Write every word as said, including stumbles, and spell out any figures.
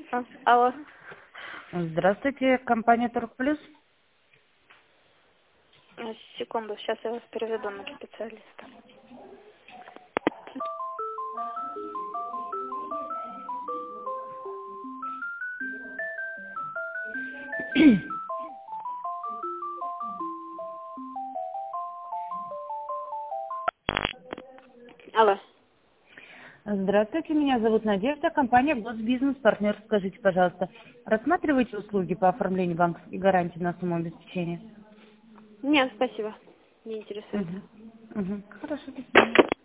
А, алло. Здравствуйте, компания Торгплюс. А, Секунду, сейчас я вас переведу на специалиста. Алло. Здравствуйте, меня зовут Надежда, компания Госбизнес Партнер. Скажите, пожалуйста, рассматриваете услуги по оформлению банковской гарантии на сумму обеспечения? Нет, спасибо. Не интересует. Угу. Угу. Хорошо, до свидания.